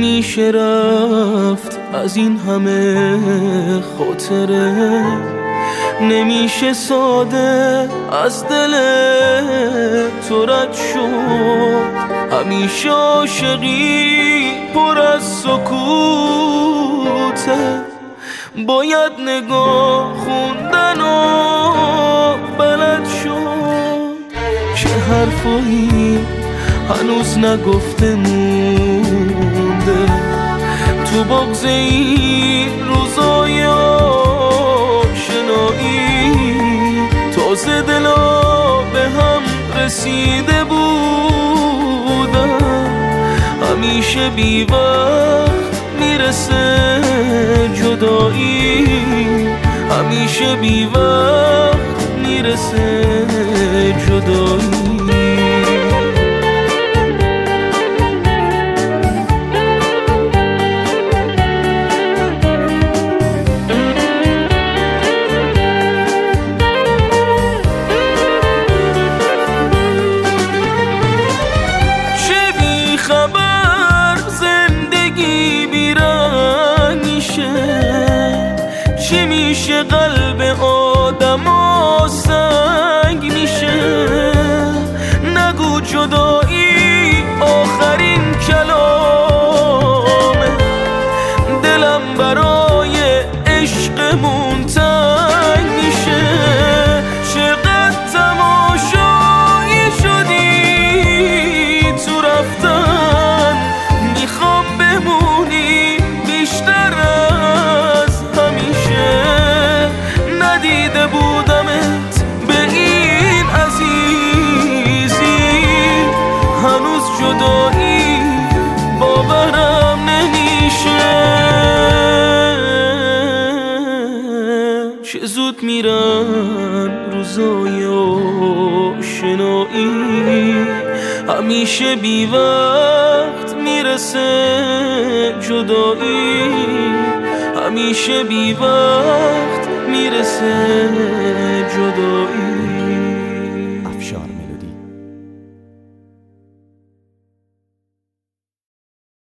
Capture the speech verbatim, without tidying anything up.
نمیشه رفت از این همه خاطره، نمیشه ساده از دل تو رد شد. همیشه عاشقی پر از سکوته، باید نگاه خوندن و بلد شد. چه حرفایی هنوز نگفته مونده تو بغض این روزای آشنایی. تازه دلا به هم رسیده بودم، همیشه بی وقت میرسه جدایی، همیشه بی وقت میرسه جدایی. چی میشه قلب آدم و سنگ میشه؟ نگو جدایی آخرین کلامه، دلم برای عشقمون تنگ میشه. چقدر تماشایی شدی تو رفتن، میخوام بمونی بیشتر از همیشه. ندیده بودمت به این عزیزی، هنوز جدایی باورم نمیشه. چه زود میرن روزای آشنایی، همیشه بی وقت میرسه جدایی، همیشه بی وقت میرسه جدایی.